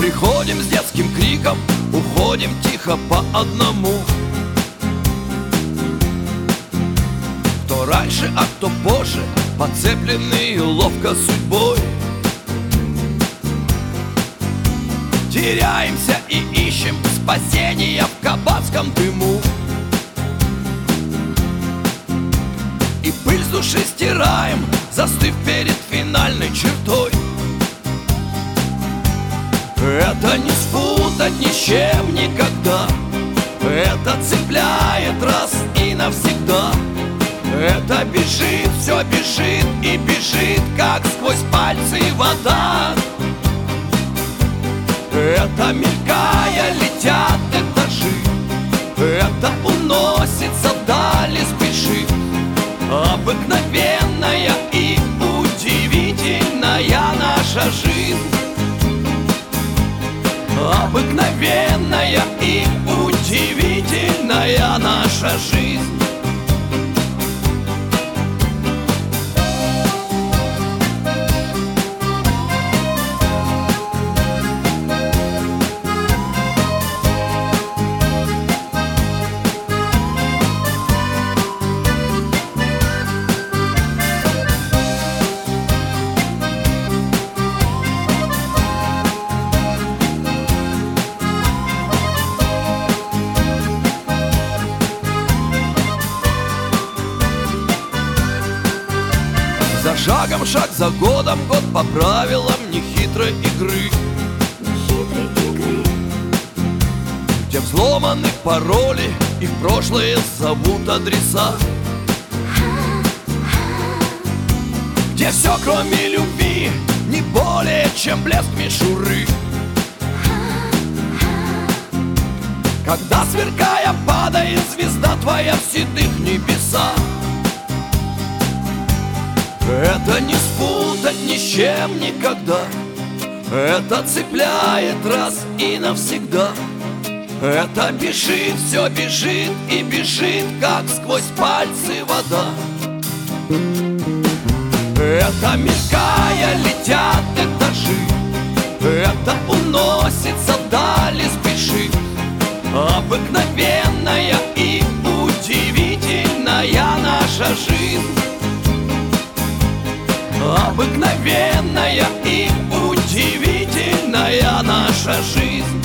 Приходим с детским криком, уходим тихо по одному. Кто раньше, а кто позже, подцепленные ловко судьбой. Теряемся и ищем спасения в кабацком дыму. И пыль с души стираем, застыв перед финальной чертой. Это не спутать ни с чем никогда. Это цепляет раз и навсегда. Это бежит, все бежит и бежит, как сквозь пальцы вода. Это мелькая летят этажи. Это уносится вдали, спешит. Обыкновенная и удивительная наша жизнь. Обыкновенная и удивительная наша жизнь. За шагом, шаг за годом, год по правилам нехитрой игры. Где взломаны пароли и в прошлое зовут адреса. Где все, кроме любви, не более чем блеск мишуры. Когда, сверкая, падает звезда твоя в седых небесах. Это не спутать ни с чем никогда. Это цепляет раз и навсегда. Это бежит, все бежит и бежит, как сквозь пальцы вода. Это мелькая летят этажи. Это уносится вдали, спешит. Обыкновенная и удивительная наша жизнь. Обыкновенная и удивительная наша жизнь.